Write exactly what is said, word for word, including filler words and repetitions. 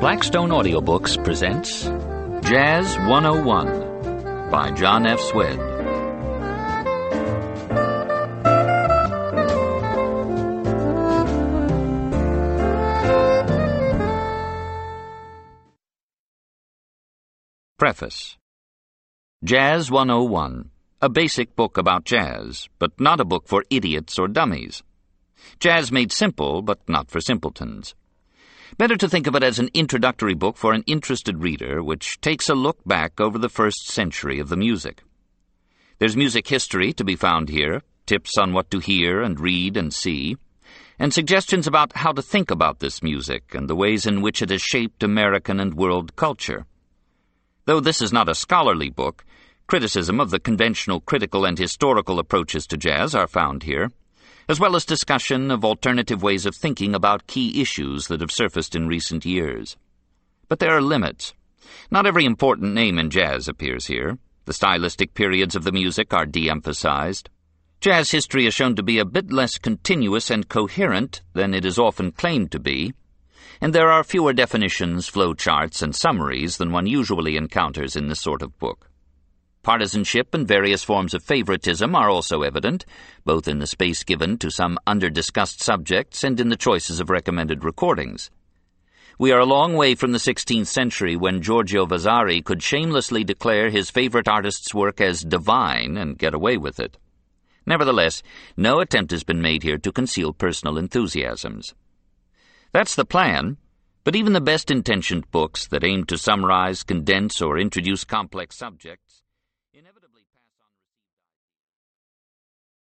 Blackstone Audiobooks presents Jazz one oh one by John F. Swed. Preface. Jazz one oh one, a basic book about jazz, but not a book for idiots or dummies. Jazz made simple, but not for simpletons. Better to think of it as an introductory book for an interested reader, which takes a look back over the first century of the music. There's music history to be found here, tips on what to hear and read and see, and suggestions about how to think about this music and the ways in which it has shaped American and world culture. Though this is not a scholarly book, criticism of the conventional critical and historical approaches to jazz are found here, as well as discussion of alternative ways of thinking about key issues that have surfaced in recent years. But there are limits. Not every important name in jazz appears here. The stylistic periods of the music are de-emphasized. Jazz history is shown to be a bit less continuous and coherent than it is often claimed to be, and there are fewer definitions, flowcharts, and summaries than one usually encounters in this sort of book. Partisanship and various forms of favoritism are also evident, both in the space given to some under-discussed subjects and in the choices of recommended recordings. We are a long way from the sixteenth century when Giorgio Vasari could shamelessly declare his favorite artist's work as divine and get away with it. Nevertheless, no attempt has been made here to conceal personal enthusiasms. That's the plan, but even the best-intentioned books that aim to summarize, condense, or introduce complex subjects